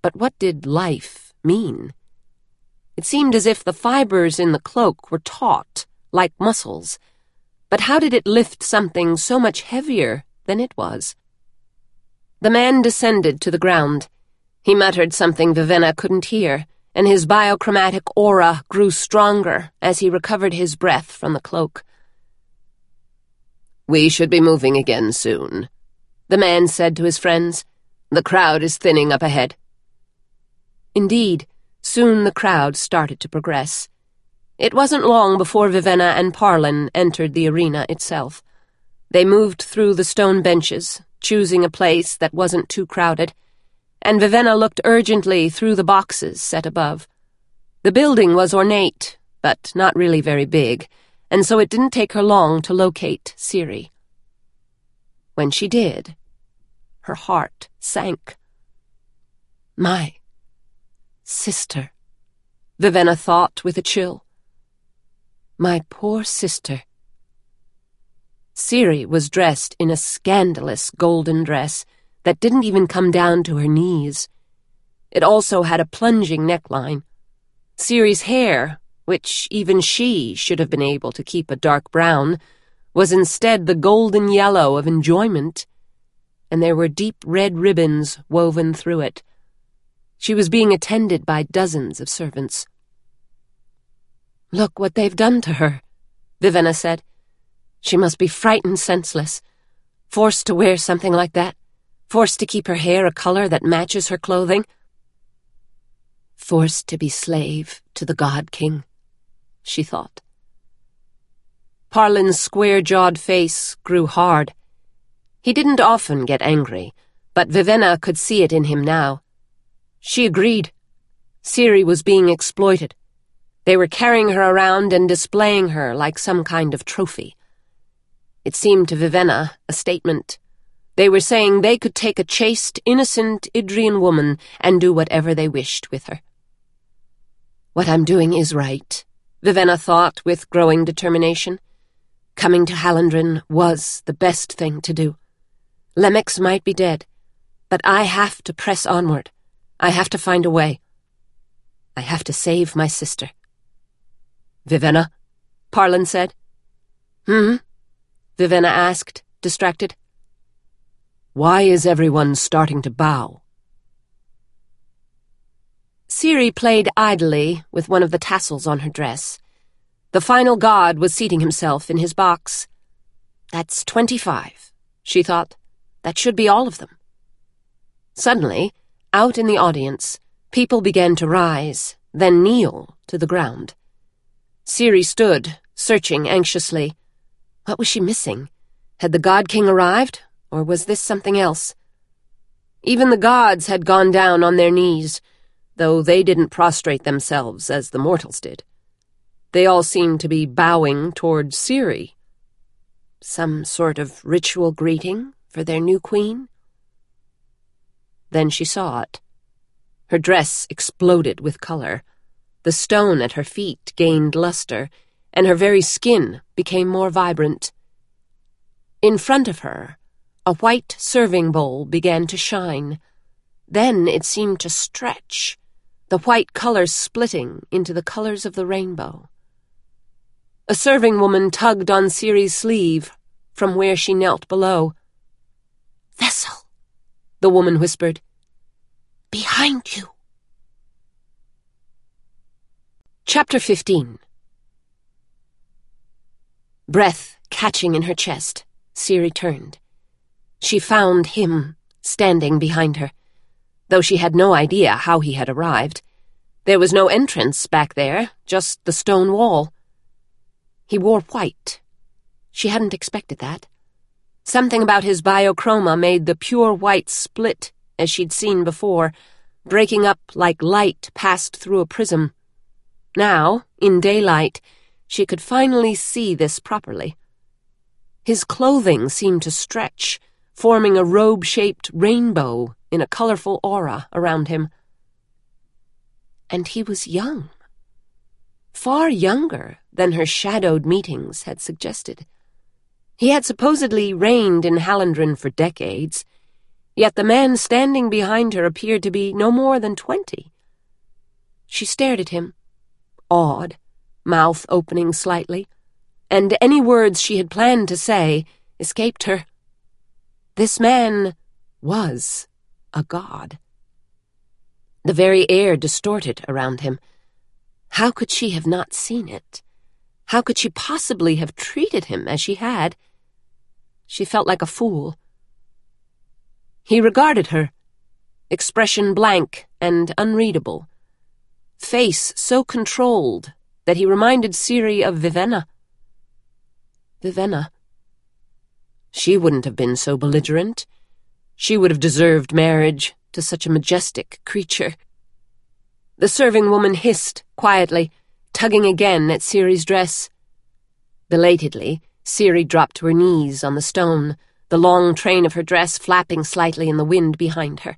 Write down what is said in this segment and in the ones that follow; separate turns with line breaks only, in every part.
But what did life mean? It seemed as if the fibers in the cloak were taut, like muscles. But how did it lift something so much heavier than it was? The man descended to the ground. He muttered something Vivenna couldn't hear, and his biochromatic aura grew stronger as he recovered his breath from the cloak. "We should be moving again soon," the man said to his friends. "The crowd is thinning up ahead." Indeed, soon the crowd started to progress. It wasn't long before Vivenna and Parlin entered the arena itself. They moved through the stone benches, choosing a place that wasn't too crowded, and Vivenna looked urgently through the boxes set above. The building was ornate, but not really very big, and so it didn't take her long to locate Ciri. When she did, her heart sank. My sister, Vivenna thought with a chill. My poor sister. Ciri was dressed in a scandalous golden dress that didn't even come down to her knees. It also had a plunging neckline. Ciri's hair, which even she should have been able to keep a dark brown, was instead the golden yellow of enjoyment, and there were deep red ribbons woven through it. She was being attended by dozens of servants. "Look what they've done to her," Vivenna said. "She must be frightened senseless, forced to wear something like that, forced to keep her hair a color that matches her clothing. Forced to be slave to the God King," she thought. Parlin's square-jawed face grew hard. He didn't often get angry, but Vivenna could see it in him now. She agreed. Ciri was being exploited. They were carrying her around and displaying her like some kind of trophy. It seemed to Vivenna a statement. They were saying they could take a chaste, innocent Idrian woman and do whatever they wished with her. What I'm doing is right, Vivenna thought with growing determination. Coming to Hallandren was the best thing to do. Lemix might be dead, but I have to press onward. I have to find a way. I have to save my sister. "Vivenna?" Parlin said. Vivenna asked, distracted. "Why is everyone starting to bow?" Ciri played idly with one of the tassels on her dress. The final god was seating himself in his box. That's 25, she thought. That should be all of them. Suddenly, out in the audience, people began to rise, then kneel to the ground. Ciri stood, searching anxiously. What was she missing? Had the God King arrived, or was this something else? Even the gods had gone down on their knees, though they didn't prostrate themselves as the mortals did. They all seemed to be bowing toward Ciri. Some sort of ritual greeting for their new queen? Then she saw it. Her dress exploded with color. The stone at her feet gained luster, and her very skin became more vibrant. In front of her, a white serving bowl began to shine. Then it seemed to stretch, the white color splitting into the colors of the rainbow. A serving woman tugged on Ciri's sleeve from where she knelt below. "Vessel," the woman whispered. "Behind you." Chapter 15. Breath catching in her chest, Ciri turned. She found him standing behind her, though she had no idea how he had arrived. There was no entrance back there, just the stone wall. He wore white. She hadn't expected that. Something about his biochroma made the pure white split, as she'd seen before, breaking up like light passed through a prism. Now, in daylight, she could finally see this properly. His clothing seemed to stretch, forming a robe-shaped rainbow in a colorful aura around him. And he was young. Far younger than her shadowed meetings had suggested. He had supposedly reigned in Hallandren for decades. yet the man standing behind her appeared to be no more than 20. She stared at him, awed, mouth opening slightly, and any words she had planned to say escaped her. This man was a god. The very air distorted around him. How could she have not seen it? How could she possibly have treated him as she had? She felt like a fool. He regarded her, expression blank and unreadable, face so controlled that he reminded Ciri of Vivenna. Vivenna. She wouldn't have been so belligerent. She would have deserved marriage to such a majestic creature. The serving woman hissed quietly, tugging again at Ciri's dress. Belatedly, Ciri dropped to her knees on the stone, the long train of her dress flapping slightly in the wind behind her.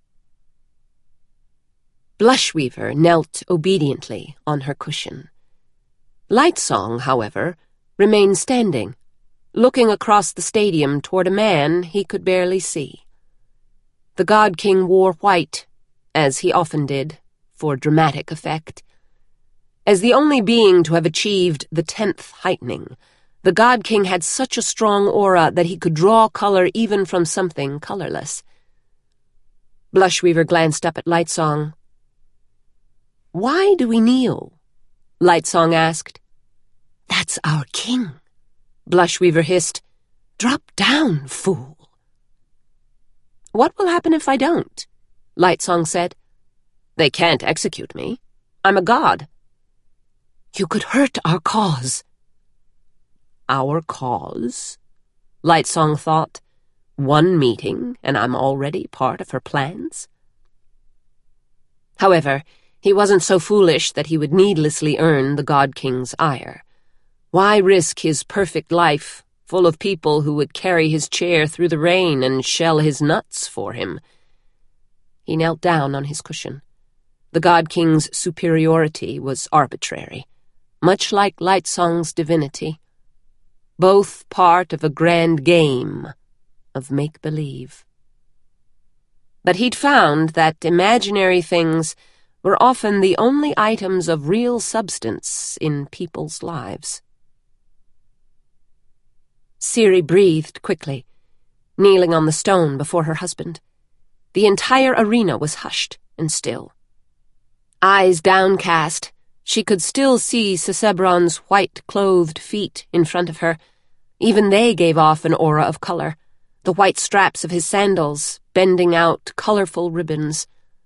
Blushweaver knelt obediently on her cushion. Lightsong, however, remained standing, looking across the stadium toward a man he could barely see. The God King wore white, as he often did, for dramatic effect. As the only being to have achieved the 10th heightening, the God King had such a strong aura that he could draw color even from something colorless. Blushweaver glanced up at Lightsong. "Why do we kneel?" Lightsong asked. "That's our king," Blushweaver hissed. "Drop down, fool." "What will happen if I don't?" Lightsong said. "They can't execute me. I'm a god." "You could hurt our cause." "Our cause?" Lightsong thought. "One meeting, and I'm already part of her plans?" However, he wasn't so foolish that he would needlessly earn the God King's ire. Why risk his perfect life, full of people who would carry his chair through the rain and shell his nuts for him? He knelt down on his cushion. The God King's superiority was arbitrary, much like Lightsong's divinity. Both part of a grand game of make-believe. But he'd found that imaginary things were often the only items of real substance in people's lives. Ciri breathed quickly, kneeling on the stone before her husband. The entire arena was hushed and still. Eyes downcast, she could still see Sisebron's white-clothed feet in front of her. Even they gave off an aura of color, the white straps of his sandals bending out colorful ribbons.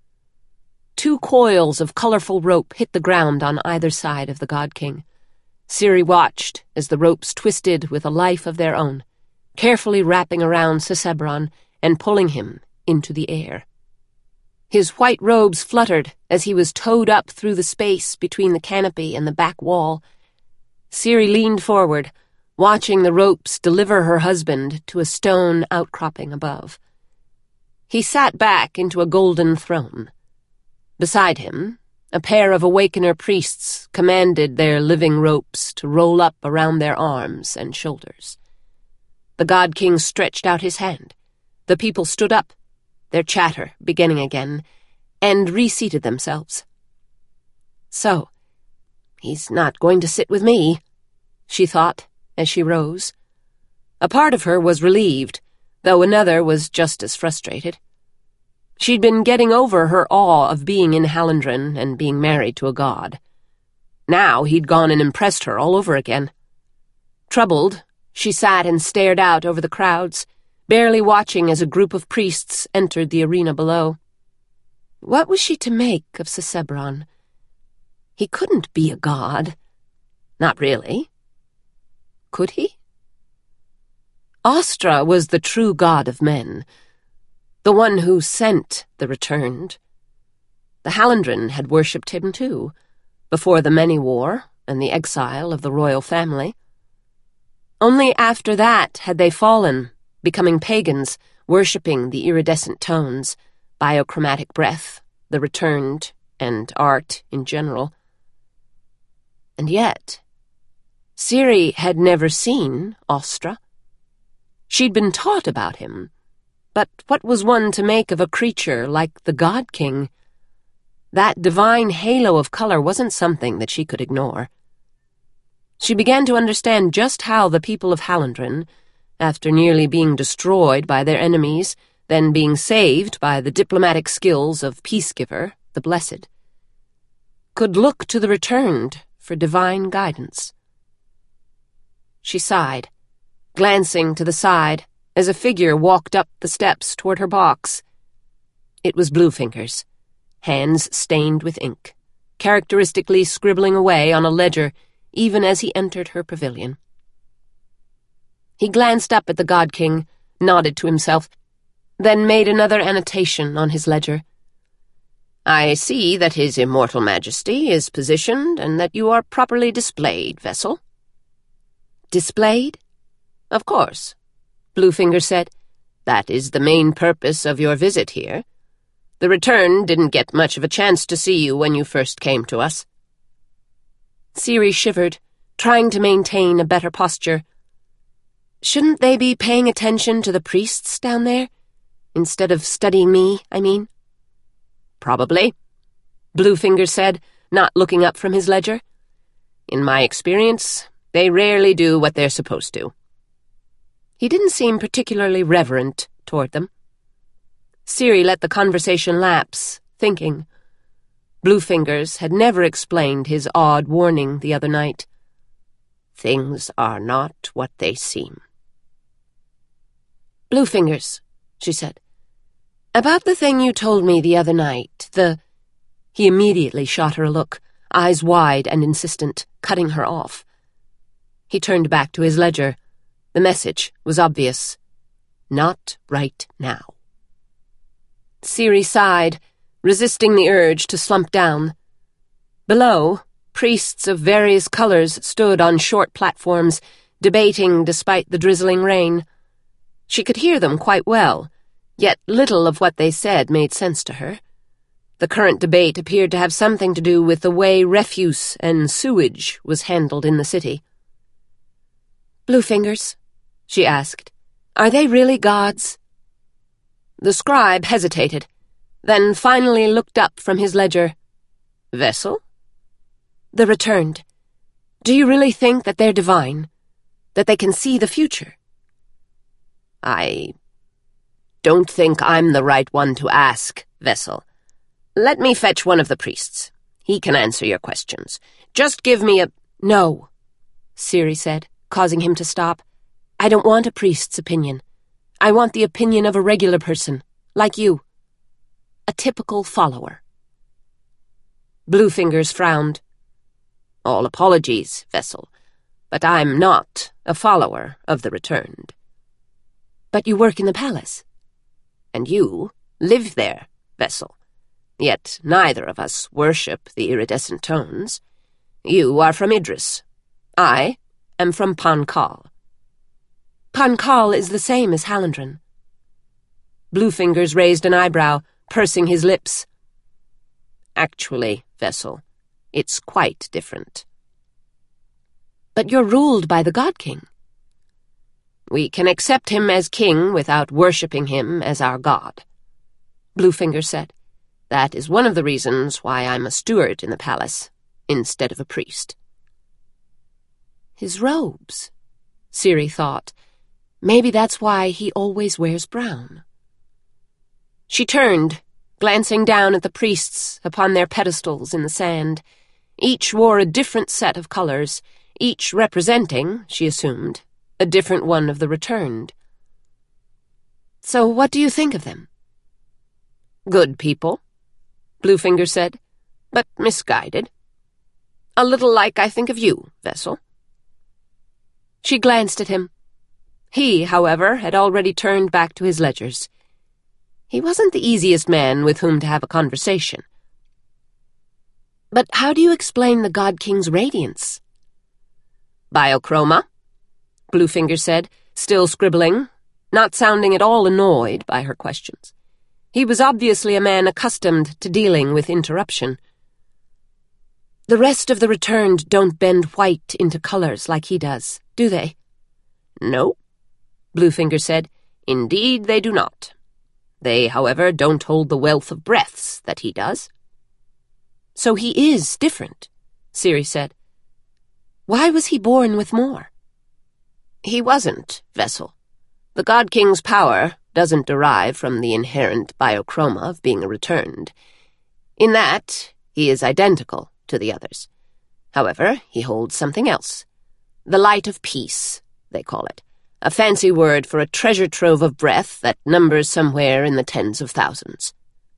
2 coils of colorful rope hit the ground on either side of the God King. Ciri watched as the ropes twisted with a life of their own, carefully wrapping around Sisebron and pulling him into the air. His white robes fluttered as he was towed up through the space between the canopy and the back wall. Ciri leaned forward, watching the ropes deliver her husband to a stone outcropping above. He sat back into a golden throne. Beside him, a pair of Awakener priests commanded their living ropes to roll up around their arms and shoulders. The God King stretched out his hand. The people stood up, their chatter beginning again, and reseated themselves. So, he's not going to sit with me, she thought as she rose. A part of her was relieved, though another was just as frustrated. She'd been getting over her awe of being in Hallandren and being married to a god. Now he'd gone and impressed her all over again. Troubled, she sat and stared out over the crowds, barely watching as a group of priests entered the arena below. What was she to make of Sisebron? He couldn't be a god. Not really. Could he? Astra was the true god of men, the one who sent the returned. The Hallandren had worshipped him too, before the Many War and the exile of the royal family. Only after that had they fallen, becoming pagans, worshipping the iridescent tones, biochromatic breath, the returned, and art in general. And yet, Ciri had never seen Astra. She'd been taught about him, But what was one to make of a creature like the God King? That divine halo of color wasn't something that she could ignore. She began to understand just how the people of Hallandren, after nearly being destroyed by their enemies, then being saved by the diplomatic skills of Peacegiver, the Blessed, could look to the Returned for divine guidance. She sighed, glancing to the side as a figure walked up the steps toward her box. It was Bluefingers, hands stained with ink, characteristically scribbling away on a ledger even as he entered her pavilion. He glanced up at the God King, nodded to himself, then made another annotation on his ledger. "I see that His Immortal Majesty is positioned and that you are properly displayed, Vessel." "Displayed?" "Of course," Bluefinger said. "That is the main purpose of your visit here. The Return didn't get much of a chance to see you when you first came to us." Ciri shivered, trying to maintain a better posture. "Shouldn't they be paying attention to the priests down there? Instead of studying me, I mean?" "Probably," Bluefinger said, not looking up from his ledger. "In my experience, they rarely do what they're supposed to." He didn't seem particularly reverent toward them. Ciri let the conversation lapse, thinking. Bluefingers had never explained his odd warning the other night. "Things are not what they seem." "Bluefingers," she said. "About the thing you told me the other night, He immediately shot her a look, eyes wide and insistent, cutting her off. He turned back to his ledger. The message was obvious. Not right now. Ciri sighed, resisting the urge to slump down. Below, priests of various colors stood on short platforms, debating despite the drizzling rain. She could hear them quite well, yet little of what they said made sense to her. The current debate appeared to have something to do with the way refuse and sewage was handled in the city. "Bluefingers," she asked, "are they really gods?" The scribe hesitated, then finally looked up from his ledger. "Vessel?" "The Returned. Do you really think that they're divine? That they can see the future?" "I don't think I'm the right one to ask, Vessel. Let me fetch one of the priests. He can answer your questions. Just give me a—" "No," Ciri said, causing him to stop. "I don't want a priest's opinion. I want the opinion of a regular person, like you. A typical follower." Bluefingers frowned. "All apologies, Vessel, but I'm not a follower of the Returned." "But you work in the palace." "And you live there, Vessel. Yet neither of us worship the iridescent tones. You are from Idris. I am from Pankal." "Pankal is the same as Hallandren." Bluefingers raised an eyebrow, pursing his lips. "Actually, Vessel, it's quite different." "But you're ruled by the God King." "We can accept him as king without worshipping him as our god," Bluefinger said. "That is one of the reasons why I'm a steward in the palace, instead of a priest." His robes, Ciri thought. Maybe that's why he always wears brown. She turned, glancing down at the priests upon their pedestals in the sand. Each wore a different set of colors, each representing, she assumed, a different one of the Returned. "So what do you think of them?" "Good people," Bluefinger said, "but misguided. A little like I think of you, Vessel." She glanced at him. He, however, had already turned back to his ledgers. He wasn't the easiest man with whom to have a conversation. "But how do you explain the God King's radiance?" "Biochroma," Bluefinger said, still scribbling, not sounding at all annoyed by her questions. He was obviously a man accustomed to dealing with interruption. "The rest of the Returned don't bend white into colors like he does, do they?" "No," Bluefinger said. "Indeed they do not. They, however, don't hold the wealth of breaths that he does." "So he is different," Ciri said. "Why was he born with more?" "He wasn't, Vessel. The God King's power doesn't derive from the inherent biochroma of being returned. In that, he is identical to the others. However, he holds something else. The light of peace, they call it. A fancy word for a treasure trove of breath that numbers somewhere in the tens of thousands."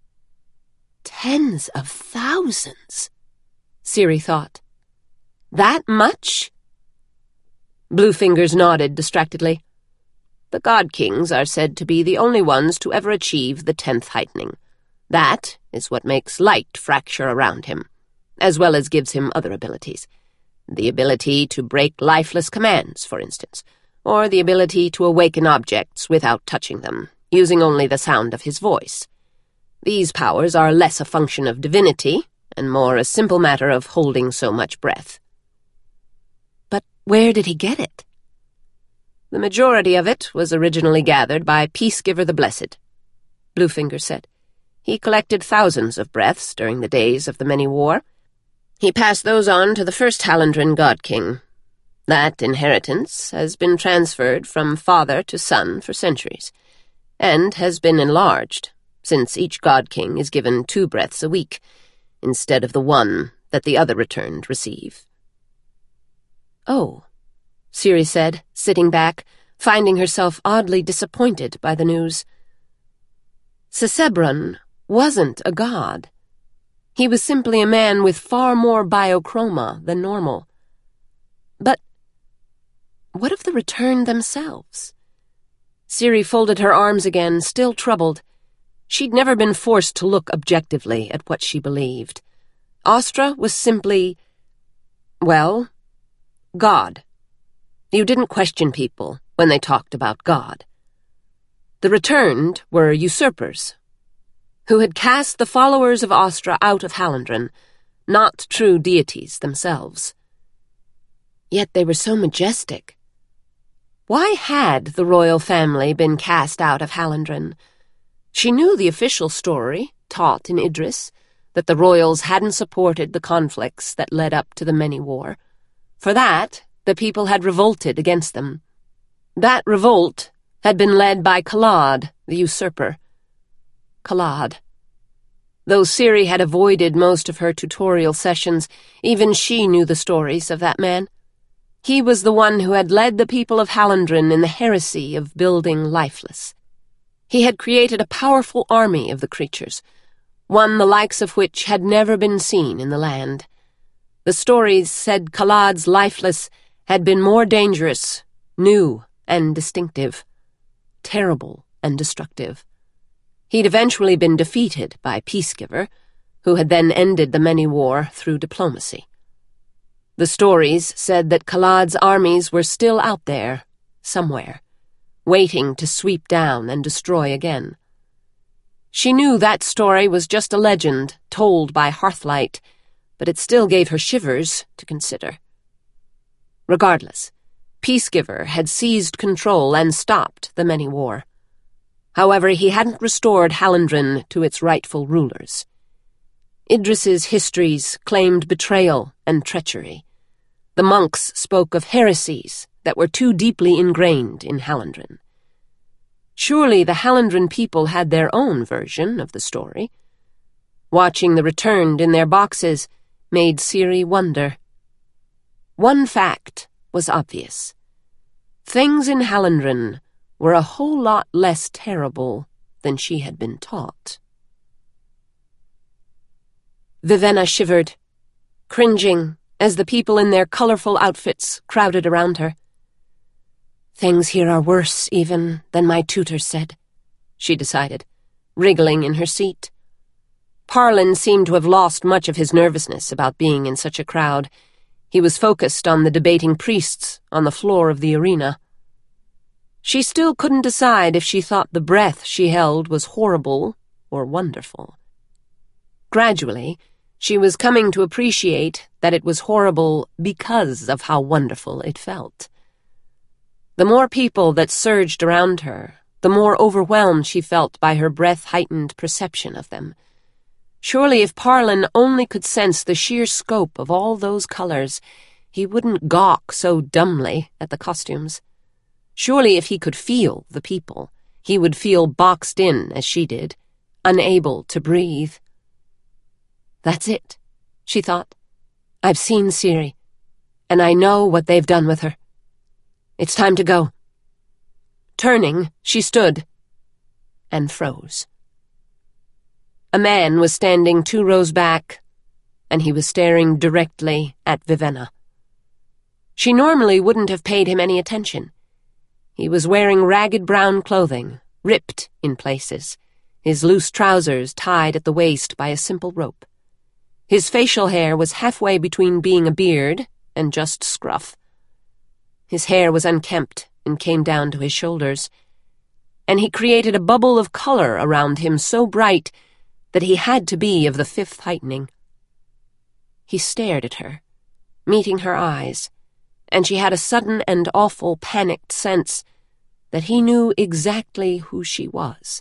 "Tens of thousands," Ciri thought. "That much?" Bluefingers nodded distractedly. "The God Kings are said to be the only ones to ever achieve the 10th heightening. That is what makes light fracture around him, as well as gives him other abilities. The ability to break lifeless commands, for instance, or the ability to awaken objects without touching them, using only the sound of his voice. These powers are less a function of divinity and more a simple matter of holding so much breath." "But where did he get it?" "The majority of it was originally gathered by Peacegiver the Blessed," Bluefinger said. "He collected thousands of breaths during the days of the Many-War. He passed those on to the first Hallandren God King. That inheritance has been transferred from father to son for centuries, and has been enlarged, since each God King is given 2 breaths a week, instead of the 1 that the other returned receive." "Oh," Ciri said, sitting back, finding herself oddly disappointed by the news. Sisebron wasn't a god. He was simply a man with far more biochroma than normal. But what of the return themselves? Ciri folded her arms again, still troubled. She'd never been forced to look objectively at what she believed. Astra was simply, well, God. You didn't question people when they talked about God. The returned were usurpers, who had cast the followers of Astra out of Hallandren, not true deities themselves. Yet they were so majestic. Why had the royal family been cast out of Hallandren? She knew the official story, taught in Idris, that the royals hadn't supported the conflicts that led up to the Many-War. For that, the people had revolted against them. That revolt had been led by Kalad, the usurper. Kalad. Though Ciri had avoided most of her tutorial sessions, even she knew the stories of that man. He was the one who had led the people of Hallandren in the heresy of building lifeless. He had created a powerful army of the creatures, one the likes of which had never been seen in the land. The stories said Kalad's lifeless had been more dangerous, new and distinctive, terrible and destructive. He'd eventually been defeated by Peacegiver, who had then ended the Many-War through diplomacy. The stories said that Kalad's armies were still out there, somewhere, waiting to sweep down and destroy again. She knew that story was just a legend told by Hearthlight, but it still gave her shivers to consider. Regardless, Peacegiver had seized control and stopped the Many-War. However, he hadn't restored Hallandren to its rightful rulers. Idris's histories claimed betrayal and treachery. The monks spoke of heresies that were too deeply ingrained in Hallandren. Surely the Hallandren people had their own version of the story. Watching the returned in their boxes made Ciri wonder. One fact was obvious. Things in Hallandren were a whole lot less terrible than she had been taught. Vivenna shivered, cringing as the people in their colorful outfits crowded around her. "Things here are worse, even, than my tutor said," she decided, wriggling in her seat. Parlin seemed to have lost much of his nervousness about being in such a crowd. He was focused on the debating priests on the floor of the arena. She still couldn't decide if she thought the breath she held was horrible or wonderful. Gradually, she was coming to appreciate that it was horrible because of how wonderful it felt. The more people that surged around her, the more overwhelmed she felt by her breath-heightened perception of them. Surely if Parlin only could sense the sheer scope of all those colors, he wouldn't gawk so dumbly at the costumes. Surely if he could feel the people, he would feel boxed in as she did, unable to breathe. That's it, she thought. I've seen Ciri, and I know what they've done with her. It's time to go. Turning, she stood and froze. A man was standing 2 rows back, and he was staring directly at Vivenna. She normally wouldn't have paid him any attention. He was wearing ragged brown clothing, ripped in places, his loose trousers tied at the waist by a simple rope. His facial hair was halfway between being a beard and just scruff. His hair was unkempt and came down to his shoulders, and he created a bubble of color around him so bright that he had to be of the 5th heightening. He stared at her, meeting her eyes, and she had a sudden and awful panicked sense that he knew exactly who she was.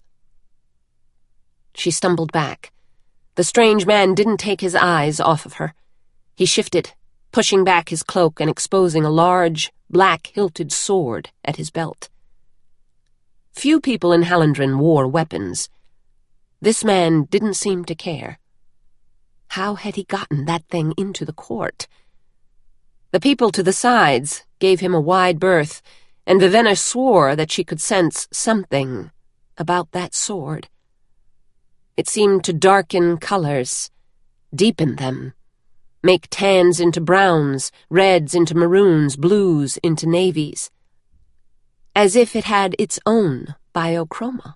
She stumbled back. The strange man didn't take his eyes off of her. He shifted, pushing back his cloak and exposing a large, black-hilted sword at his belt. Few people in Hallandren wore weapons. This man didn't seem to care. How had he gotten that thing into the court? The people to the sides gave him a wide berth, and Vivenna swore that she could sense something about that sword. It seemed to darken colors, deepen them, make tans into browns, reds into maroons, blues into navies, as if it had its own biochroma.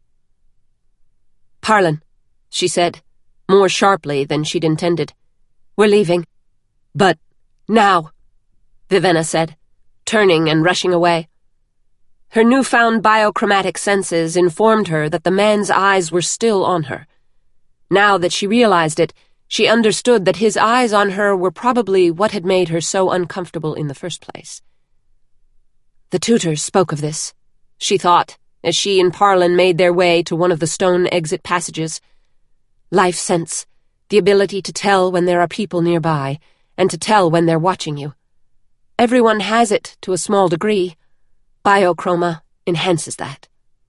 "Parlin," she said, more sharply than she'd intended. "We're leaving." "But now," Vivenna said, turning and rushing away. Her newfound biochromatic senses informed her that the man's eyes were still on her. Now that she realized it, she understood that his eyes on her were probably what had made her so uncomfortable in the first place. The tutors spoke of this, she thought, as she and Parlin made their way to one of the stone exit passages. Life sense, the ability to tell when there are people nearby, and to tell when they're watching you. Everyone has it to a small degree. Biochroma enhances that.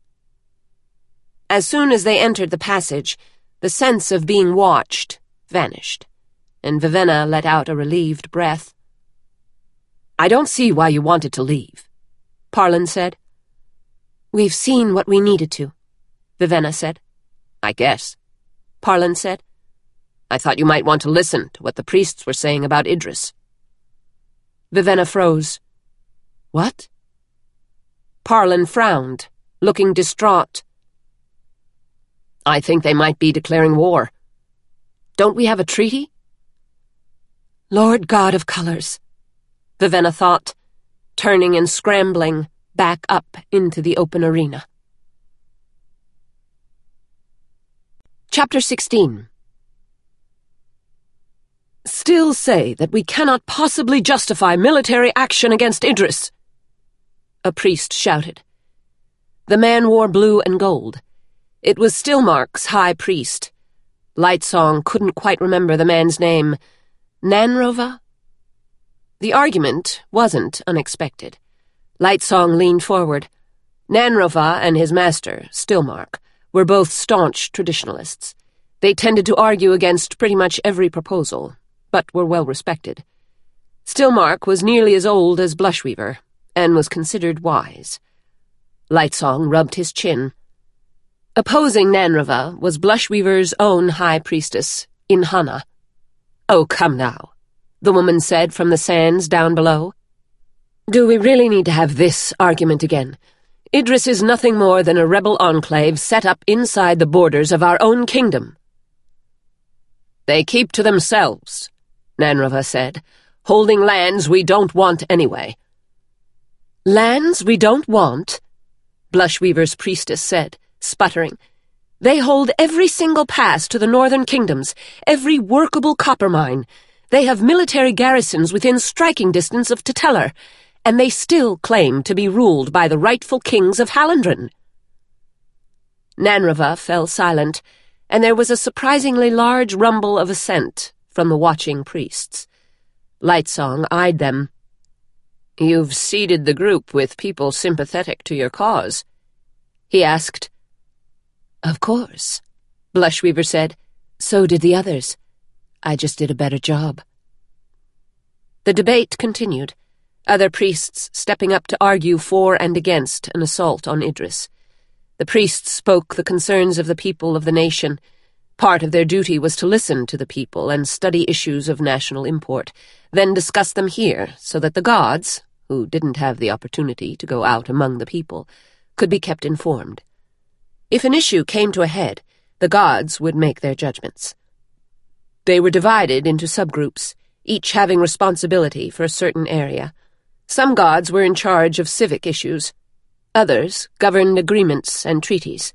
As soon as they entered the passage, the sense of being watched vanished, and Vivenna let out a relieved breath. "I don't see why you wanted to leave," Parlin said. "We've seen what we needed to," Vivenna said. "I guess," Parlin said. "I thought you might want to listen to what the priests were saying about Idris." Vivenna froze. "What?" Parlin frowned, looking distraught. "I think they might be declaring war. Don't we have a treaty?" Lord God of Colors, Vivenna thought, turning and scrambling back up into the open arena. Chapter 16. "Still say that we cannot possibly justify military action against Idris," a priest shouted. The man wore blue and gold. It was Stillmark's high priest. Lightsong couldn't quite remember the man's name. Nanrova? The argument wasn't unexpected. Lightsong leaned forward. Nanrova and his master, Stillmark, were both staunch traditionalists. They tended to argue against pretty much every proposal, but were well respected. Stillmark was nearly as old as Blushweaver, and was considered wise. Lightsong rubbed his chin. Opposing Nanrova was Blushweaver's own high priestess, Inhanna. "Oh, come now," the woman said from the sands down below. "Do we really need to have this argument again? Idris is nothing more than a rebel enclave set up inside the borders of our own kingdom." "They keep to themselves," Nanrova said, "holding lands we don't want anyway." "Lands we don't want?" Blushweaver's priestess said, sputtering. "They hold every single pass to the northern kingdoms, every workable copper mine. They have military garrisons within striking distance of Teteller, and they still claim to be ruled by the rightful kings of Hallandren." Nanrava fell silent, and there was a surprisingly large rumble of assent from the watching priests. Lightsong eyed them. "You've seeded the group with people sympathetic to your cause?" he asked. "Of course," Blushweaver said. "So did the others. I just did a better job." The debate continued, other priests stepping up to argue for and against an assault on Idris. The priests spoke the concerns of the people of the nation. Part of their duty was to listen to the people and study issues of national import, then discuss them here so that the gods, who didn't have the opportunity to go out among the people, could be kept informed. If an issue came to a head, the gods would make their judgments. They were divided into subgroups, each having responsibility for a certain area. Some gods were in charge of civic issues. Others governed agreements and treaties.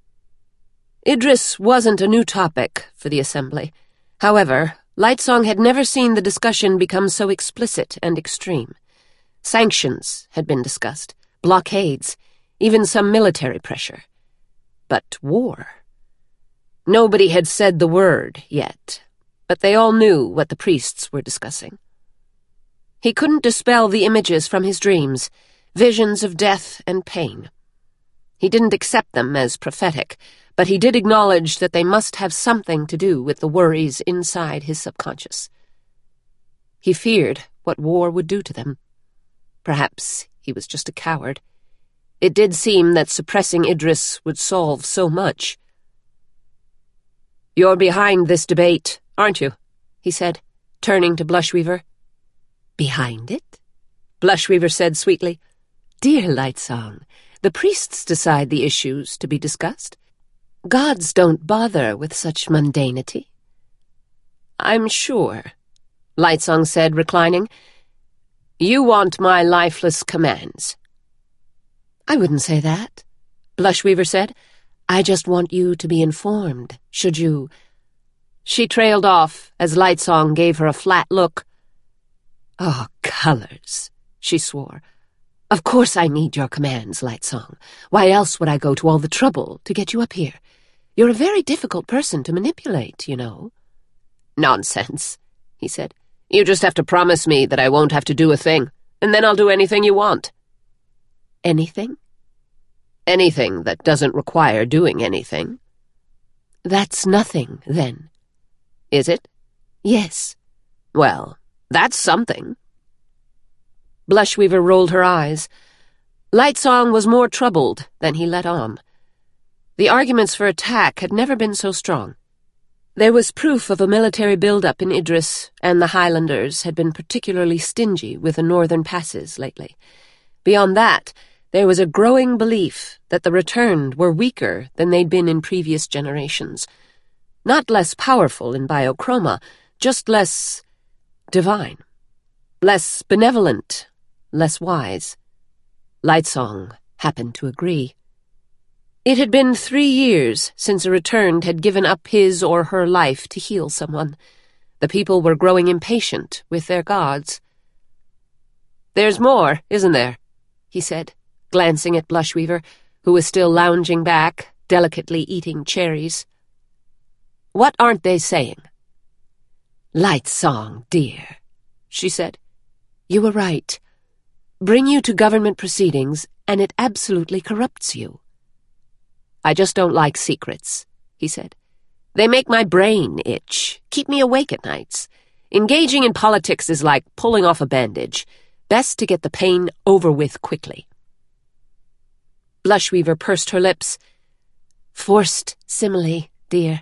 Idris wasn't a new topic for the assembly. However, Lightsong had never seen the discussion become so explicit and extreme. Sanctions had been discussed, blockades, even some military pressure. But war? Nobody had said the word yet, but they all knew what the priests were discussing. He couldn't dispel the images from his dreams, visions of death and pain. He didn't accept them as prophetic, but he did acknowledge that they must have something to do with the worries inside his subconscious. He feared what war would do to them. Perhaps he was just a coward. It did seem that suppressing Idris would solve so much. "You're behind this debate, aren't you?" he said, turning to Blushweaver. "Behind it?" Blushweaver said sweetly. "Dear Lightsong, the priests decide the issues to be discussed. Gods don't bother with such mundanity." "I'm sure," Lightsong said, reclining. "You want my lifeless commands." "I wouldn't say that," Blushweaver said. "I just want you to be informed, should you—" She trailed off as Lightsong gave her a flat look. "Oh, colors," she swore. "Of course I need your commands, Lightsong. Why else would I go to all the trouble to get you up here? You're a very difficult person to manipulate, you know." "Nonsense," he said. "You just have to promise me that I won't have to do a thing, and then I'll do anything you want." "Anything?" "Anything that doesn't require doing anything." "That's nothing, then." "Is it?" "Yes." "Well, that's something." Blushweaver rolled her eyes. Lightsong was more troubled than he let on. The arguments for attack had never been so strong. There was proof of a military build-up in Idris, and the Highlanders had been particularly stingy with the northern passes lately. Beyond that, there was a growing belief that the returned were weaker than they'd been in previous generations. Not less powerful in biochroma, just less divine. Less benevolent, less wise. Lightsong happened to agree. It had been 3 years since a returned had given up his or her life to heal someone. The people were growing impatient with their gods. "There's more, isn't there?" he said, glancing at Blushweaver, who was still lounging back, delicately eating cherries. "What aren't they saying?" "Lightsong, dear," she said. "You were right. Bring you to government proceedings, and it absolutely corrupts you." "I just don't like secrets," he said. "They make my brain itch, keep me awake at nights. Engaging in politics is like pulling off a bandage. Best to get the pain over with quickly." Blushweaver pursed her lips. "Forced simile, dear."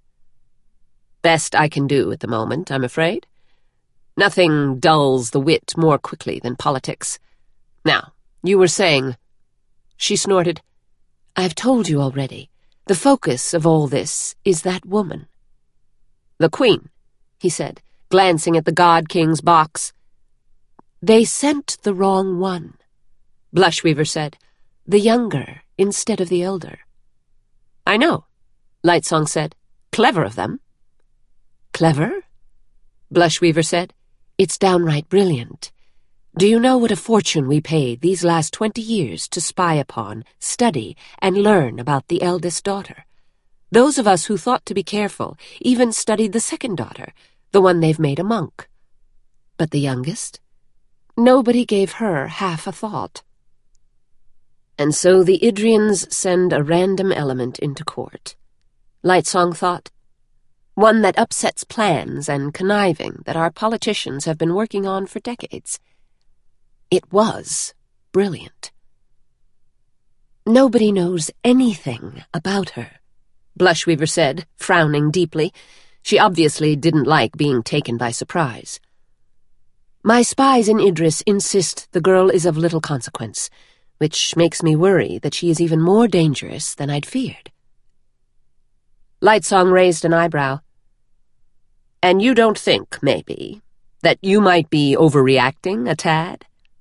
"Best I can do at the moment, I'm afraid. Nothing dulls the wit more quickly than politics. Now, you were saying—" She snorted. "I've told you already. The focus of all this is that woman." "The Queen," he said, glancing at the God King's box. "They sent the wrong one," Blushweaver said. "The younger instead of the elder." "I know," Lightsong said. "Clever of them." "Clever?" Blushweaver said. "It's downright brilliant. Do you know what a fortune we paid these last 20 years to spy upon, study, and learn about the eldest daughter? Those of us who thought to be careful even studied the second daughter, the one they've made a monk. But the youngest? Nobody gave her half a thought. And so the Idrians send a random element into court. Lightsong thought. One that upsets plans and conniving that our politicians have been working on for decades. It was brilliant. Nobody knows anything about her, Blushweaver said, frowning deeply. She obviously didn't like being taken by surprise. My spies in Idris insist the girl is of little consequence, which makes me worry that she is even more dangerous than I'd feared. Lightsong raised an eyebrow. And you don't think, maybe, that you might be overreacting a tad?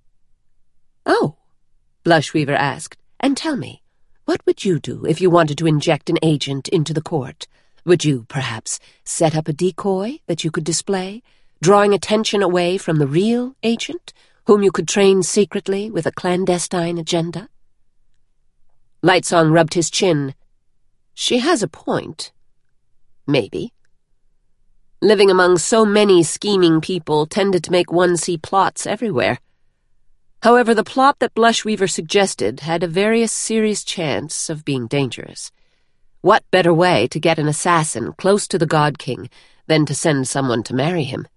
Oh, Blushweaver asked, and tell me, what would you do if you wanted to inject an agent into the court? Would you, perhaps, set up a decoy that you could display, drawing attention away from the real agent, whom you could train secretly with a clandestine agenda? Lightsong rubbed his chin. She has a point. Maybe. Living among so many scheming people tended to make one see plots everywhere. However, the plot that Blushweaver suggested had a very serious chance of being dangerous. What better way to get an assassin close to the God King than to send someone to marry him?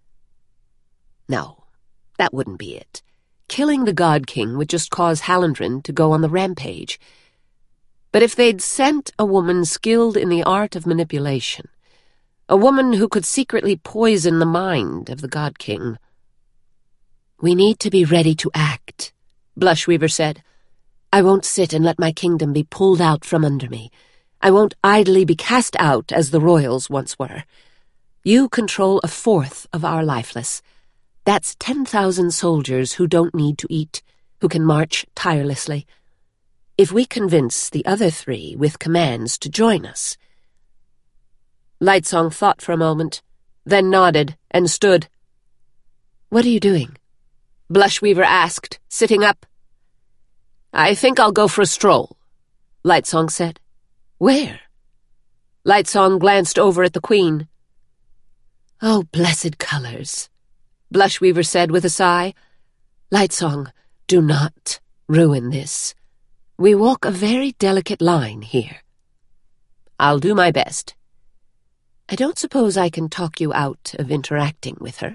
No, that wouldn't be it. Killing the God King would just cause Hallandren to go on the rampage. But if they'd sent a woman skilled in the art of manipulation, a woman who could secretly poison the mind of the God King. We need to be ready to act, Blushweaver said. I won't sit and let my kingdom be pulled out from under me. I won't idly be cast out as the royals once were. You control 1/4 of our lifeless. That's 10,000 soldiers who don't need to eat, who can march tirelessly. If we convince the other 3 with commands to join us... Lightsong thought for a moment, then nodded and stood. What are you doing? Blushweaver asked, sitting up. I think I'll go for a stroll, Lightsong said. Where? Lightsong glanced over at the Queen. Oh, blessed colors, Blushweaver said with a sigh. Lightsong, do not ruin this. We walk a very delicate line here. I'll do my best. I don't suppose I can talk you out of interacting with her.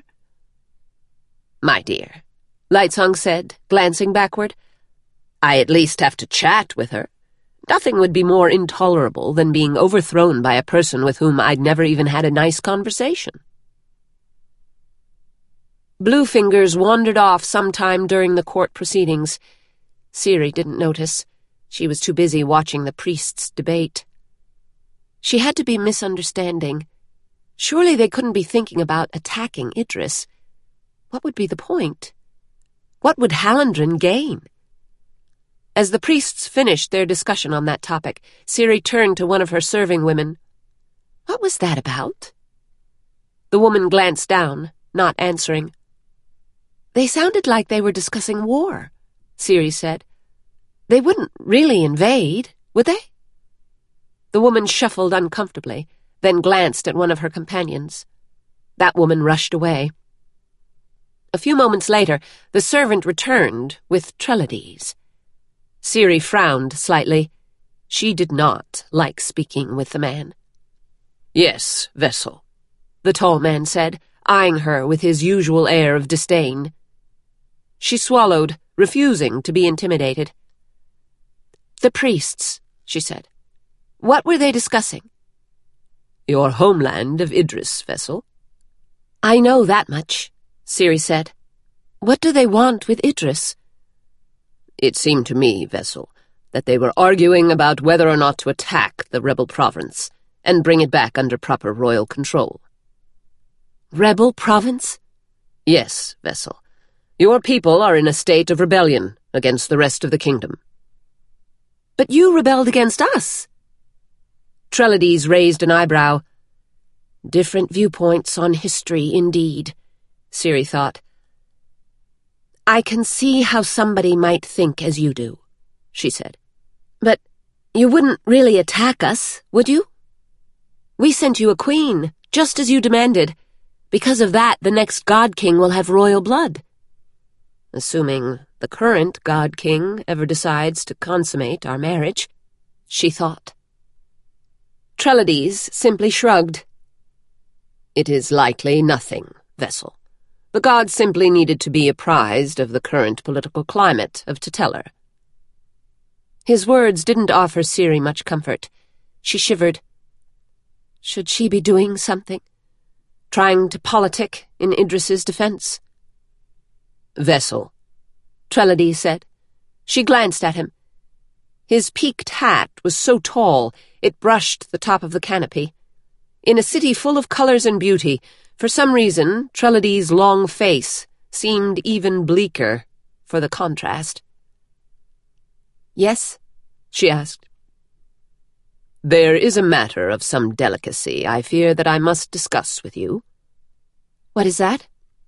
My dear, Lightsong said, glancing backward, I at least have to chat with her. Nothing would be more intolerable than being overthrown by a person with whom I'd never even had a nice conversation. Bluefingers wandered off sometime during the court proceedings. Ciri didn't notice. She was too busy watching the priests debate. She had to be misunderstanding. Surely they couldn't be thinking about attacking Idris. What would be the point? What would Hallandren gain? As the priests finished their discussion on that topic, Ciri turned to one of her serving women. What was that about? The woman glanced down, not answering. They sounded like they were discussing war, Ciri said. They wouldn't really invade, would they? The woman shuffled uncomfortably, then glanced at one of her companions. That woman rushed away. A few moments later, the servant returned with Trelades. Ciri frowned slightly. She did not like speaking with the man. Yes, Vessel, the tall man said, eyeing her with his usual air of disdain. She swallowed, refusing to be intimidated. The priests, she said. What were they discussing? Your homeland of Idris, Vessel. I know that much, Ciri said. What do they want with Idris? It seemed to me, Vessel, that they were arguing about whether or not to attack the rebel province and bring it back under proper royal control. Rebel province? Yes, Vessel. Your people are in a state of rebellion against the rest of the kingdom. But you rebelled against us. Trelades raised an eyebrow. Different viewpoints on history, indeed, Ciri thought. I can see how somebody might think as you do, she said. But you wouldn't really attack us, would you? We sent you a queen, just as you demanded. Because of that, the next God King will have royal blood. Assuming the current God King ever decides to consummate our marriage, she thought. Trelades simply shrugged. It is likely nothing, Vessel. The gods simply needed to be apprised of the current political climate of Teteller. His words didn't offer Ciri much comfort. She shivered. Should she be doing something? Trying to politic in Idris's defense? Vessel, Trelades said. She glanced at him. His peaked hat was so tall it brushed the top of the canopy. In a city full of colors and beauty, for some reason, Trelades' long face seemed even bleaker for the contrast. Yes? She asked. There is a matter of some delicacy I fear that I must discuss with you. What is that?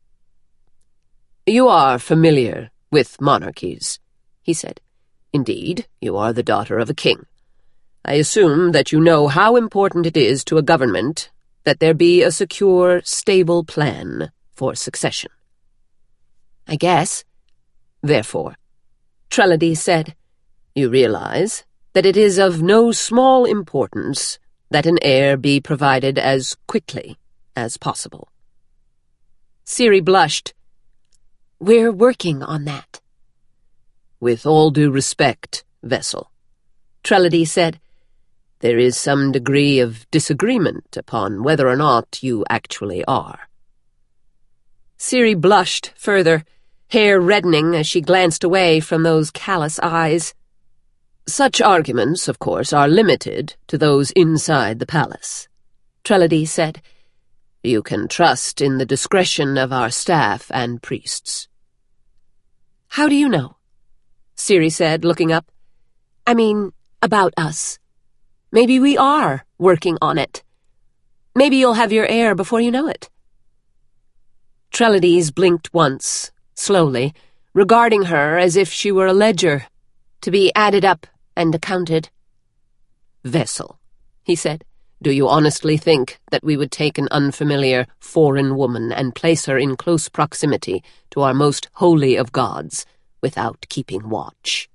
You are familiar with monarchies, he said. Indeed, you are the daughter of a king. I assume that you know how important it is to a government that there be a secure, stable plan for succession. I guess. Therefore, Trelades said, you realize that it is of no small importance that an heir be provided as quickly as possible. Ciri blushed. We're working on that. With all due respect, Vessel, Trelades said, there is some degree of disagreement upon whether or not you actually are. Ciri blushed further, hair reddening as she glanced away from those callous eyes. Such arguments, of course, are limited to those inside the palace, Trelades said. You can trust in the discretion of our staff and priests. How do you know? Ciri said, looking up. I mean, about us. Maybe we are working on it. Maybe you'll have your heir before you know it. Trelades blinked once, slowly, regarding her as if she were a ledger, to be added up and accounted. Vessel, he said, do you honestly think that we would take an unfamiliar foreign woman and place her in close proximity to our most holy of gods without keeping watch?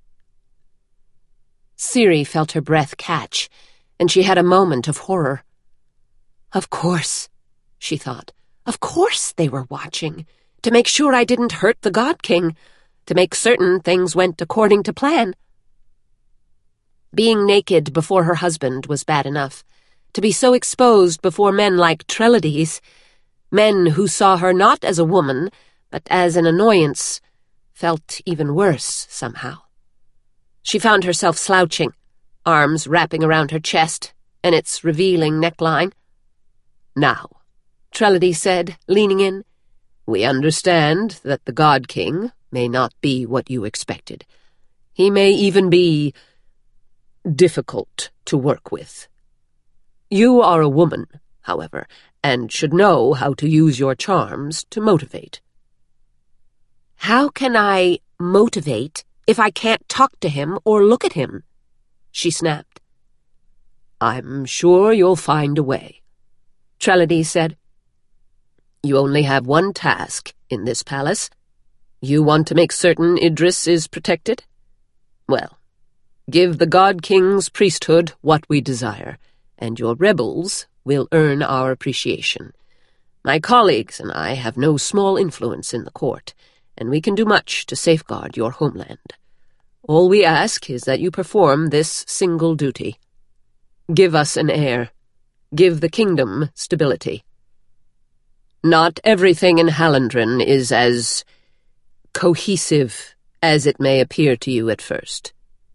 Ciri felt her breath catch, and she had a moment of horror. Of course, she thought. Of course they were watching, to make sure I didn't hurt the God King, to make certain things went according to plan. Being naked before her husband was bad enough. To be so exposed before men like Trelades, men who saw her not as a woman, but as an annoyance, felt even worse somehow. She found herself slouching, arms wrapping around her chest and its revealing neckline. Now, Trelades said, leaning in, we understand that the God King may not be what you expected. He may even be difficult to work with. You are a woman, however, and should know how to use your charms to motivate. How can I motivate if I can't talk to him or look at him? She snapped. I'm sure you'll find a way, Trelades said. You only have one task in this palace. You want to make certain Idris is protected? Well, give the God King's priesthood what we desire, and your rebels will earn our appreciation. My colleagues and I have no small influence in the court, and we can do much to safeguard your homeland. All we ask is that you perform this single duty. Give us an heir. Give the kingdom stability. Not everything in Hallandren is as cohesive as it may appear to you at first.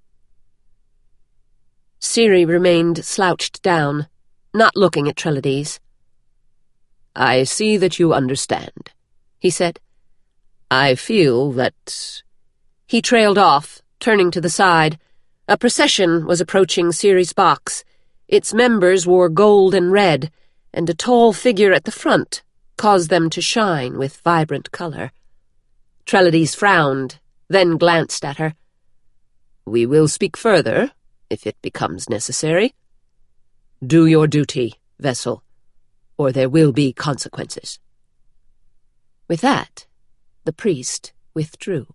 Ciri remained slouched down, not looking at Trelades. I see that you understand, he said. I feel that... He trailed off, turning to the side. A procession was approaching Ciri's box. Its members wore gold and red, and a tall figure at the front caused them to shine with vibrant color. Trelades frowned, then glanced at her. "We will speak further, if it becomes necessary. Do your duty, Vessel, or there will be consequences." With that, the priest withdrew.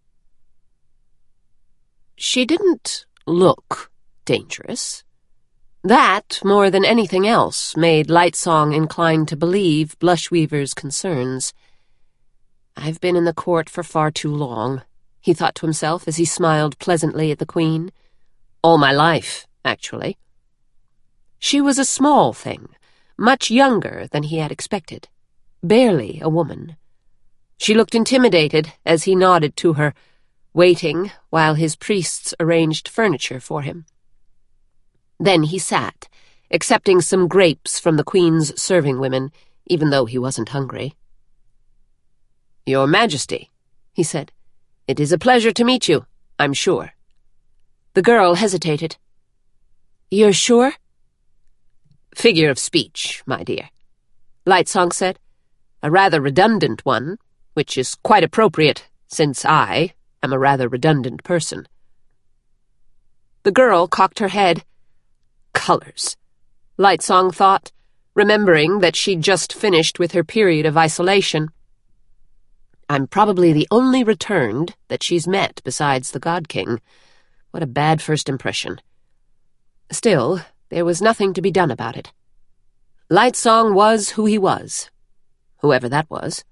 She didn't look dangerous. That, more than anything else, made Lightsong inclined to believe Blushweaver's concerns. "I've been in the court for far too long," he thought to himself as he smiled pleasantly at the Queen. "All my life, actually." She was a small thing, much younger than he had expected, barely a woman. She looked intimidated as he nodded to her, waiting while his priests arranged furniture for him. Then he sat, accepting some grapes from the Queen's serving women, even though he wasn't hungry. "Your Majesty," he said, "it is a pleasure to meet you, I'm sure." The girl hesitated. "You're sure?" "Figure of speech, my dear," Lightsong said. "A rather redundant one, which is quite appropriate, since I am a rather redundant person." The girl cocked her head. Colors, Lightsong thought, remembering that she'd just finished with her period of isolation. I'm probably the only returned that she's met besides the God King. What a bad first impression. Still, there was nothing to be done about it. Lightsong was who he was, whoever that was.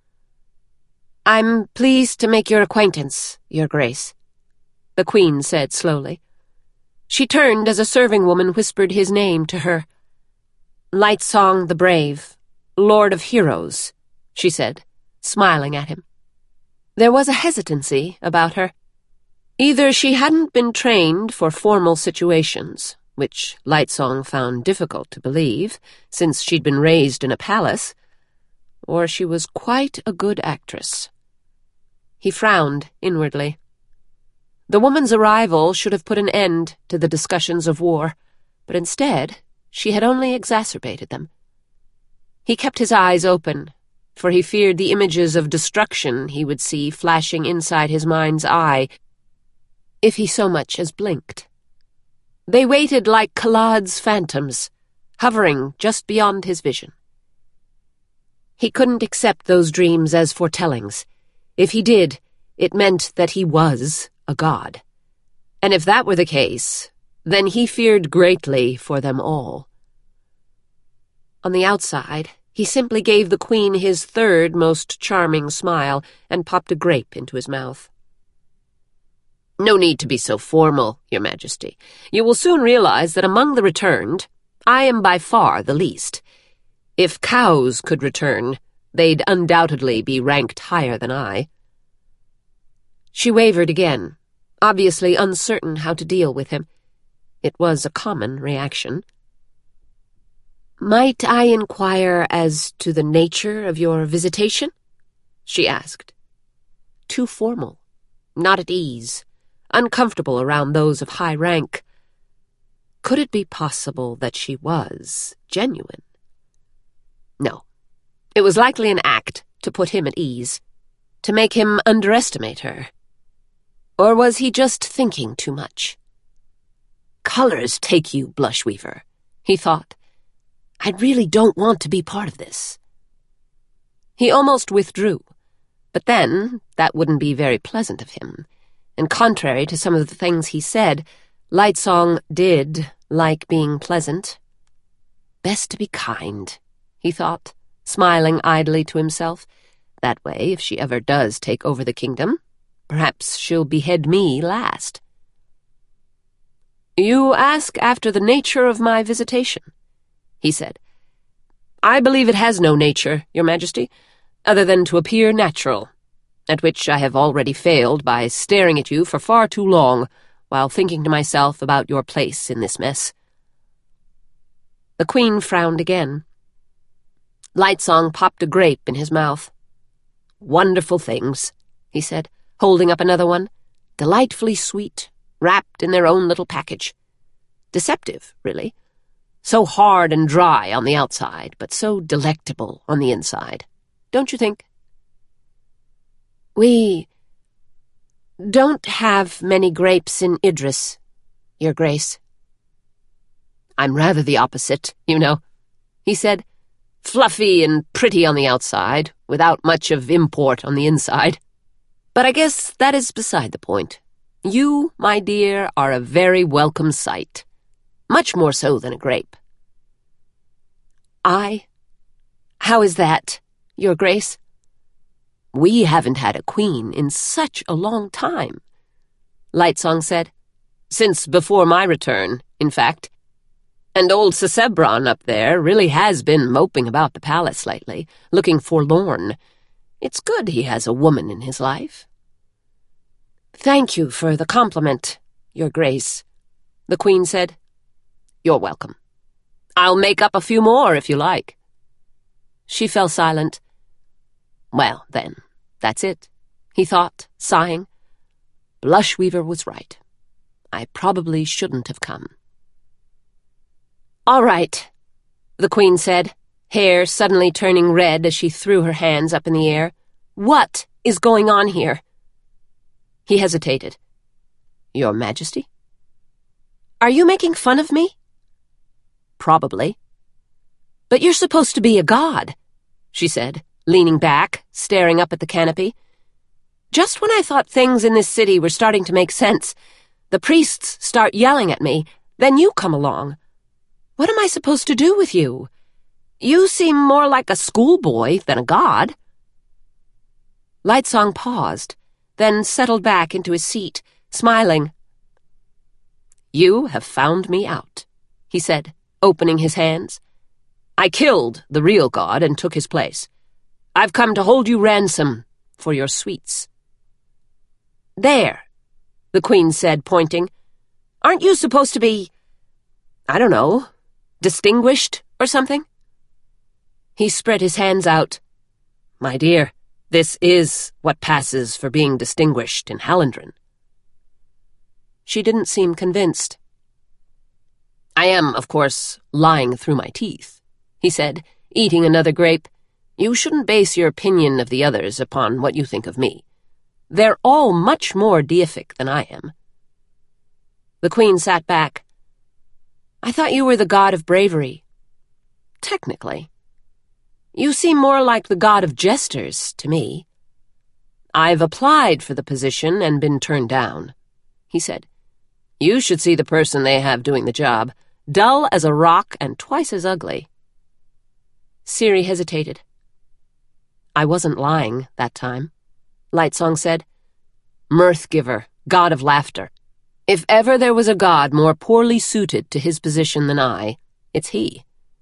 "I'm pleased to make your acquaintance, Your Grace," the Queen said slowly. She turned as a serving woman whispered his name to her. "Lightsong the Brave, Lord of Heroes," she said, smiling at him. There was a hesitancy about her. Either she hadn't been trained for formal situations, which Lightsong found difficult to believe, since she'd been raised in a palace, or she was quite a good actress. He frowned inwardly. The woman's arrival should have put an end to the discussions of war, but instead she had only exacerbated them. He kept his eyes open, for he feared the images of destruction he would see flashing inside his mind's eye if he so much as blinked. They waited like Kalad's phantoms, hovering just beyond his vision. He couldn't accept those dreams as foretellings. If he did, it meant that he was a god. And if that were the case, then he feared greatly for them all. On the outside, he simply gave the Queen his third most charming smile and popped a grape into his mouth. "No need to be so formal, Your Majesty. You will soon realize that among the returned, I am by far the least. If cows could return, they'd undoubtedly be ranked higher than I." She wavered again, obviously uncertain how to deal with him. It was a common reaction. "Might I inquire as to the nature of your visitation?" she asked. Too formal, not at ease, uncomfortable around those of high rank. Could it be possible that she was genuine? No. It was likely an act to put him at ease, to make him underestimate her. Or was he just thinking too much? "Colors take you, Blushweaver," he thought. "I really don't want to be part of this." He almost withdrew, but then that wouldn't be very pleasant of him, and contrary to some of the things he said, Lightsong did like being pleasant. Best to be kind, he thought, smiling idly to himself. That way, if she ever does take over the kingdom, perhaps she'll behead me last. "You ask after the nature of my visitation," he said. "I believe it has no nature, Your Majesty, other than to appear natural, at which I have already failed by staring at you for far too long while thinking to myself about your place in this mess." The Queen frowned again. Lightsong popped a grape in his mouth. "Wonderful things," he said, holding up another one. "Delightfully sweet, wrapped in their own little package. Deceptive, really. So hard and dry on the outside, but so delectable on the inside. Don't you think?" We don't have many grapes in Idris, Your Grace. I'm rather the opposite, you know, he said. Fluffy and pretty on the outside, without much of import on the inside. But I guess that is beside the point. You, my dear, are a very welcome sight. Much more so than a grape. How is that, Your Grace? We haven't had a queen in such a long time, Lightsong said. Since before my return, in fact. And old Sesebron up there really has been moping about the palace lately, looking forlorn. It's good he has a woman in his life. Thank you for the compliment, Your Grace, the Queen said. You're welcome. I'll make up a few more if you like. She fell silent. Well, then, that's it, he thought, sighing. Blushweaver was right. I probably shouldn't have come. All right, the Queen said, hair suddenly turning red as she threw her hands up in the air. What is going on here? He hesitated. Your Majesty? Are you making fun of me? Probably. But you're supposed to be a god, she said, leaning back, staring up at the canopy. Just when I thought things in this city were starting to make sense, the priests start yelling at me, then you come along. What am I supposed to do with you? You seem more like a schoolboy than a god. Lightsong paused, then settled back into his seat, smiling. You have found me out, he said, opening his hands. I killed the real god and took his place. I've come to hold you ransom for your sweets. There, the Queen said, pointing. Aren't you supposed to be, I don't know, distinguished or something? He spread his hands out. My dear, this is what passes for being distinguished in Hallandren. She didn't seem convinced. I am, of course, lying through my teeth, he said, eating another grape. You shouldn't base your opinion of the others upon what you think of me. They're all much more deific than I am. The Queen sat back. I thought you were the god of bravery. Technically. You seem more like the god of jesters to me. I've applied for the position and been turned down, he said. You should see the person they have doing the job. Dull as a rock and twice as ugly. Ciri hesitated. I wasn't lying that time, Lightsong said. Mirth-giver, god of laughter. If ever there was a god more poorly suited to his position than I, it's he.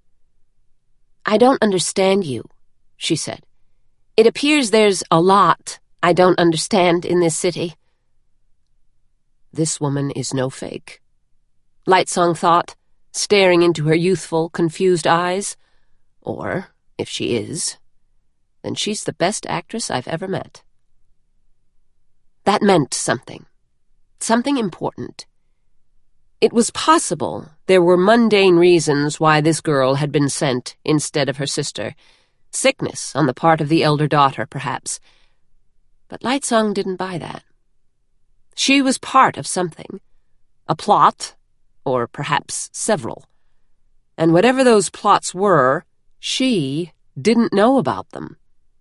I don't understand you, she said. It appears there's a lot I don't understand in this city. This woman is no fake, Lightsong thought, staring into her youthful, confused eyes. Or, if she is, then she's the best actress I've ever met. That meant something. Something important. It was possible there were mundane reasons why this girl had been sent instead of her sister. Sickness on the part of the elder daughter, perhaps. But Lightsong didn't buy that. She was part of something. A plot, or perhaps several. And whatever those plots were, she didn't know about them.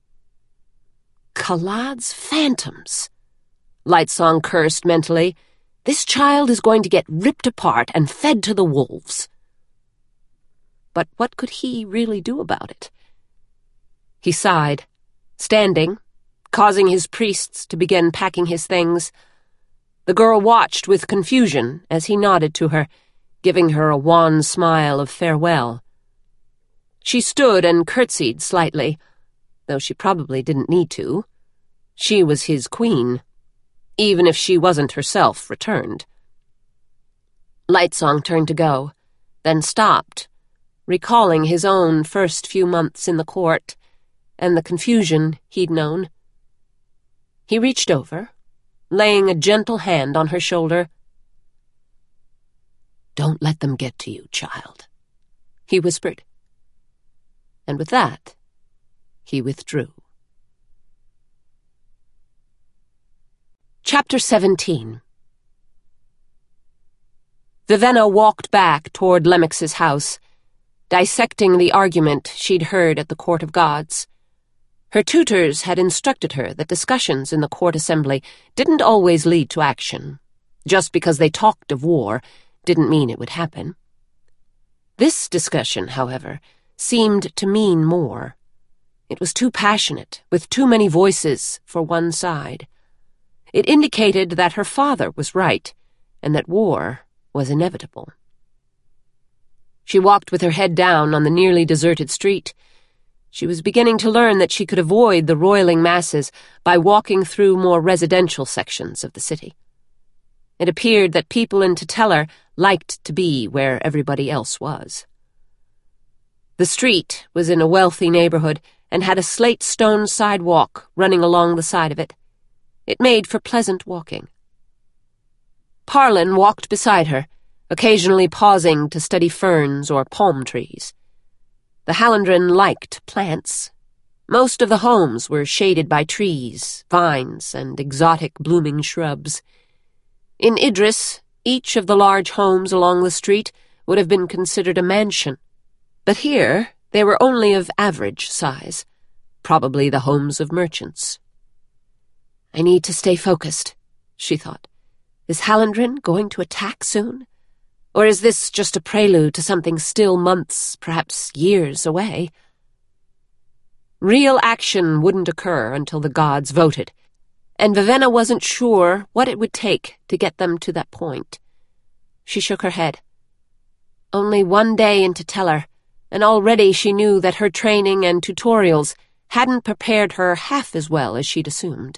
Kalad's phantoms, Lightsong cursed mentally. This child is going to get ripped apart and fed to the wolves. But what could he really do about it? He sighed, standing, causing his priests to begin packing his things. The girl watched with confusion as he nodded to her, giving her a wan smile of farewell. She stood and curtsied slightly, though she probably didn't need to. She was his queen, even if she wasn't herself returned. Lightsong turned to go, then stopped, recalling his own first few months in the court and the confusion he'd known. He reached over, laying a gentle hand on her shoulder. Don't let them get to you, child, he whispered. And with that, he withdrew. Chapter 17. Vivenna walked back toward Lemex's house, dissecting the argument she'd heard at the Court of Gods. Her tutors had instructed her that discussions in the court assembly didn't always lead to action. Just because they talked of war didn't mean it would happen. This discussion, however, seemed to mean more. It was too passionate, with too many voices for one side. It indicated that her father was right, and that war was inevitable. She walked with her head down on the nearly deserted street. She was beginning to learn that she could avoid the roiling masses by walking through more residential sections of the city. It appeared that people in Tutelar liked to be where everybody else was. The street was in a wealthy neighborhood and had a slate stone sidewalk running along the side of it. It made for pleasant walking. Parlin walked beside her, occasionally pausing to study ferns or palm trees. The Hallandren liked plants. Most of the homes were shaded by trees, vines, and exotic blooming shrubs. In Idris, each of the large homes along the street would have been considered a mansion, but here they were only of average size, probably the homes of merchants. "I need to stay focused," she thought. "Is Hallandren going to attack soon? Or is this just a prelude to something still months, perhaps years away?" Real action wouldn't occur until the gods voted, and Vivenna wasn't sure what it would take to get them to that point. She shook her head. Only one day in Tutelar, and already she knew that her training and tutorials hadn't prepared her half as well as she'd assumed.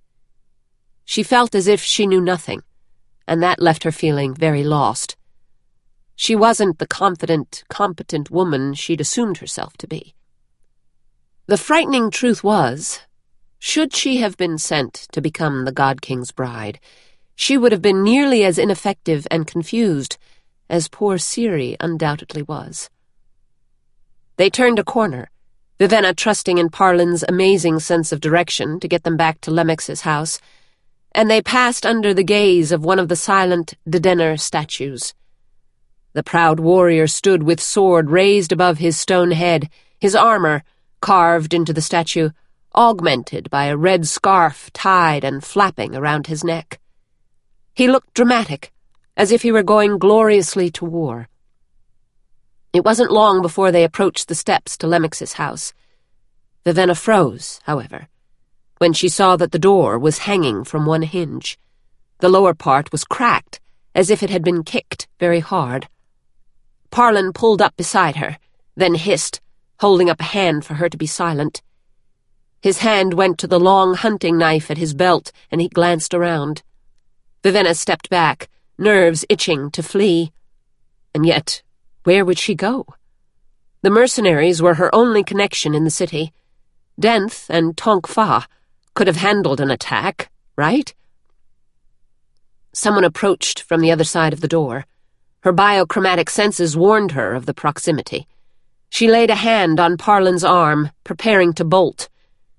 She felt as if she knew nothing, and that left her feeling very lost. She wasn't the confident, competent woman she'd assumed herself to be. The frightening truth was, should she have been sent to become the God King's bride, she would have been nearly as ineffective and confused as poor Ciri undoubtedly was. They turned a corner, Vivenna trusting in Parlin's amazing sense of direction to get them back to Lemex's house, and they passed under the gaze of one of the silent Dedenner statues. The proud warrior stood with sword raised above his stone head, his armor, carved into the statue, augmented by a red scarf tied and flapping around his neck. He looked dramatic, as if he were going gloriously to war. It wasn't long before they approached the steps to Lemex's house. Vivenna froze, however, when she saw that the door was hanging from one hinge. The lower part was cracked, as if it had been kicked very hard. Parlin pulled up beside her, then hissed, holding up a hand for her to be silent. His hand went to the long hunting knife at his belt, and he glanced around. Vivenna stepped back, nerves itching to flee. And yet, where would she go? The mercenaries were her only connection in the city. Denth and Tonk Fa could have handled an attack, right? Someone approached from the other side of the door. Her biochromatic senses warned her of the proximity. She laid a hand on Parlin's arm, preparing to bolt.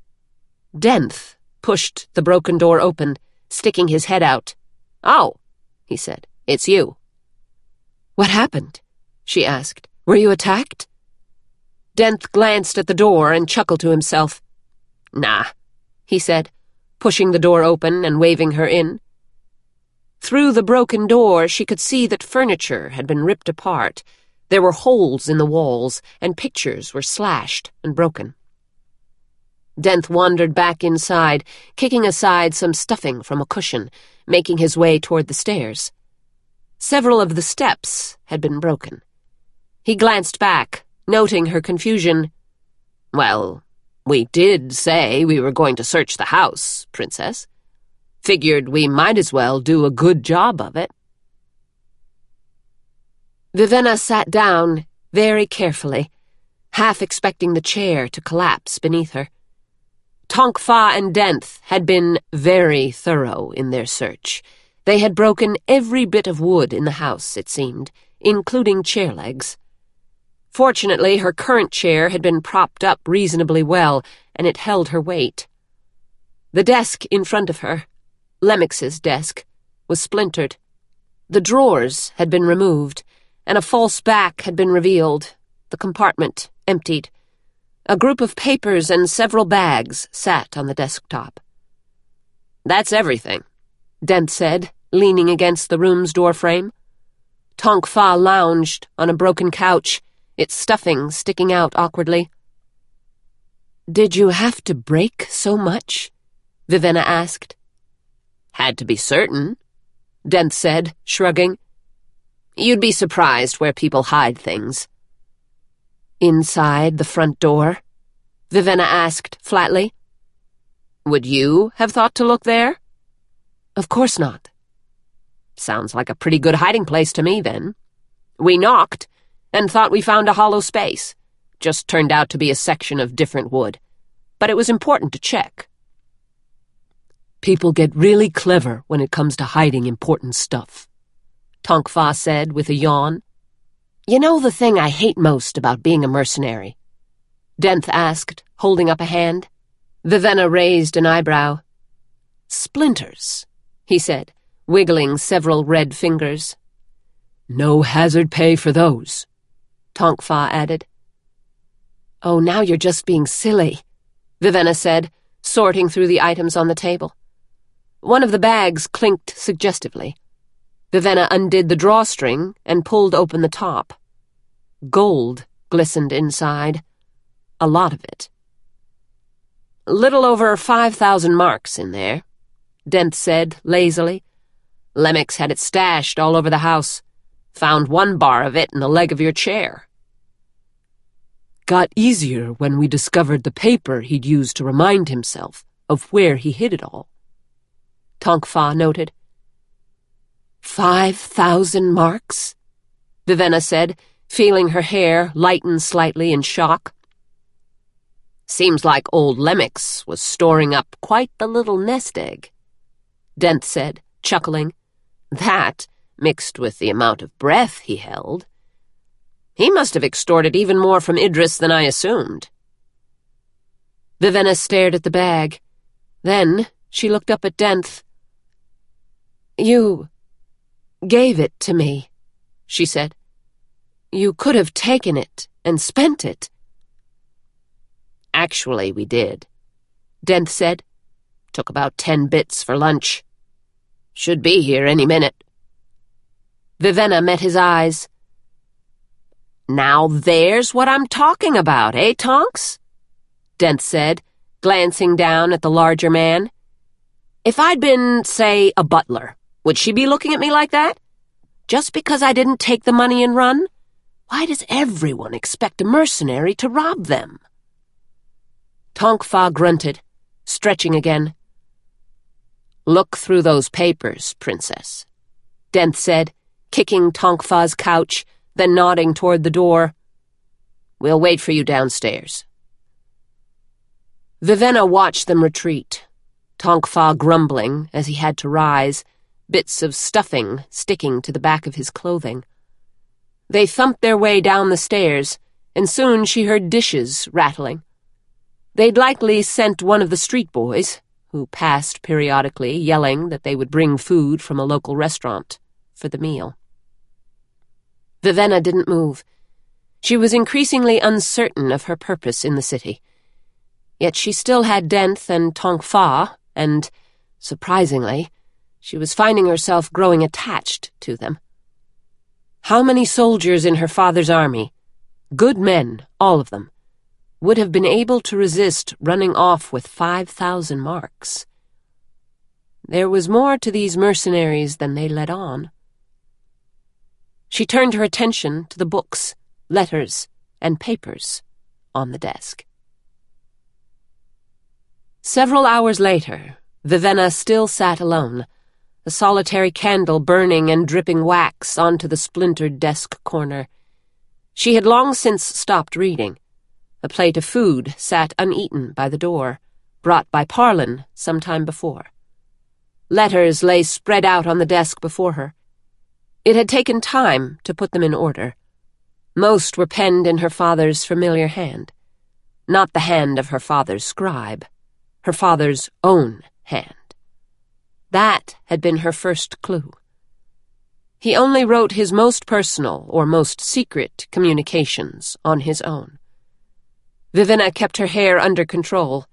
Denth pushed the broken door open, sticking his head out. "Oh," he said, "it's you." "What happened?" she asked. "Were you attacked?" Denth glanced at the door and chuckled to himself. "Nah," he said, pushing the door open and waving her in. Through the broken door, she could see that furniture had been ripped apart. There were holes in the walls, and pictures were slashed and broken. Denth wandered back inside, kicking aside some stuffing from a cushion, making his way toward the stairs. Several of the steps had been broken. He glanced back, noting her confusion. "Well, we did say we were going to search the house, Princess. Figured we might as well do a good job of it." Vivenna sat down very carefully, half expecting the chair to collapse beneath her. Tonk Fa and Denth had been very thorough in their search. They had broken every bit of wood in the house, it seemed, including chair legs. Fortunately, her current chair had been propped up reasonably well, and it held her weight. The desk in front of her, Lemix's desk, was splintered. The drawers had been removed, and a false back had been revealed, the compartment emptied. A group of papers and several bags sat on the desktop. "That's everything," Dent said, leaning against the room's doorframe. Tonk Fa lounged on a broken couch, its stuffing sticking out awkwardly. "Did you have to break so much?" Vivenna asked. "Had to be certain," Dent said, shrugging. "You'd be surprised where people hide things." "Inside the front door?" Vivenna asked flatly. "Would you have thought to look there?" "Of course not." "Sounds like a pretty good hiding place to me, then. We knocked and thought we found a hollow space. Just turned out to be a section of different wood. But it was important to check." "People get really clever when it comes to hiding important stuff," Tonk Fa said with a yawn. "You know the thing I hate most about being a mercenary?" Dent asked, holding up a hand. Vivenna raised an eyebrow. "Splinters," he said, wiggling several red fingers. "No hazard pay for those," Tonk Fa added. "Oh, now you're just being silly," Vivenna said, sorting through the items on the table. One of the bags clinked suggestively. Vivenna undid the drawstring and pulled open the top. Gold glistened inside. A lot of it. "Little over 5,000 marks in there," Dent said lazily. "Lemix had it stashed all over the house. Found one bar of it in the leg of your chair." "Got easier when we discovered the paper he'd used to remind himself of where he hid it all," Tonk Fa noted. 5,000 marks? Vivenna said, feeling her hair lighten slightly in shock. "Seems like old Lemix was storing up quite the little nest egg," Dent said, chuckling. "That, mixed with the amount of breath he held. He must have extorted even more from Idris than I assumed." Vivenna stared at the bag. Then she looked up at Dent. "You gave it to me," she said. "You could have taken it and spent it." "Actually, we did," Dent said. "Took about 10 bits for lunch. Should be here any minute." Vivenna met his eyes. "Now there's what I'm talking about, eh, Tonks?" Dent said, glancing down at the larger man. "If I'd been, say, a butler, would she be looking at me like that? Just because I didn't take the money and run? Why does everyone expect a mercenary to rob them?" Tonk Fa grunted, stretching again. "Look through those papers, Princess," Dent said, kicking Tonk Fa's couch, then nodding toward the door. "We'll wait for you downstairs." Vivenna watched them retreat, Tonk Fa grumbling as he had to rise, bits of stuffing sticking to the back of his clothing. They thumped their way down the stairs, and soon she heard dishes rattling. They'd likely sent one of the street boys, who passed periodically yelling that they would bring food from a local restaurant, for the meal. Vivenna didn't move. She was increasingly uncertain of her purpose in the city. Yet she still had Dent and Tonk Fa, and, surprisingly, she was finding herself growing attached to them. How many soldiers in her father's army, good men, all of them, would have been able to resist running off with 5,000 marks? There was more to these mercenaries than they let on. She turned her attention to the books, letters, and papers on the desk. Several hours later, Vivenna still sat alone, a solitary candle burning and dripping wax onto the splintered desk corner. She had long since stopped reading. A plate of food sat uneaten by the door, brought by Parlin some time before. Letters lay spread out on the desk before her. It had taken time to put them in order. Most were penned in her father's familiar hand. Not the hand of her father's scribe, her father's own hand. That had been her first clue. He only wrote his most personal or most secret communications on his own. Vivenna kept her hair under control.